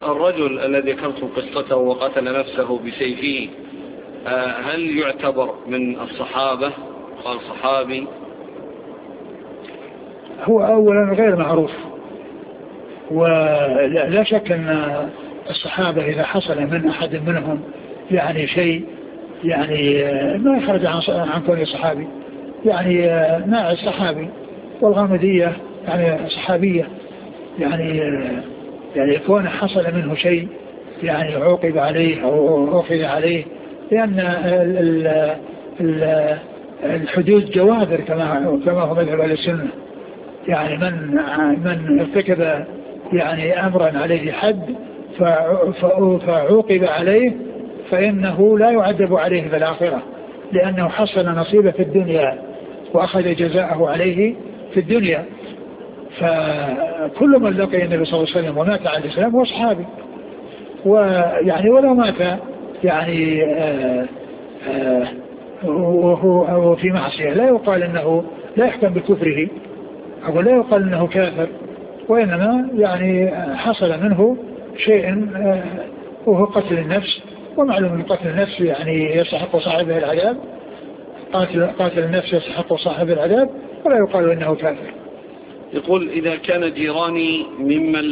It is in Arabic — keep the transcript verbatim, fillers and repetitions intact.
الرجل الذي ذكرتم قصته وقتل نفسه بسيفه هل يعتبر من الصحابة؟ قال صحابي. هو أولا غير معروف، ولا شك أن الصحابة إذا حصل من أحد منهم يعني شيء يعني ما يخرج عن كونه صحابي، يعني ناعي صحابي، والغامدية يعني صحابية، يعني يعني كون حصل منه شيء يعني عوقب عليه أو أخذ عليه، لأن ال ال الحدود جوابر كما كما هو مذهب أهل السنة. يعني من من ارتكب يعني أمرا عليه حد فعوقب عليه فإنه لا يعذب عليه في الآخرة، لأنه حصل نصيبه في الدنيا وأخذ جزاءه عليه في الدنيا. فكل من لقي النبي صلى الله عليه وسلم ومات على الإسلام هو صحابي، ويعني ولو مات يعني آآ آآ وهو في معصية لا يقال أنه لا يحكم بكفره أو لا يقال أنه كافر، وإنما يعني حصل منه شيء وهو قتل النفس، ومعلوم من قتل النفس يعني يستحق صاحبه العذاب، قاتل, قاتل النفس يستحق صاحبه العذاب، ولا يقال أنه كافر. يقول إذا كان جيراني ممن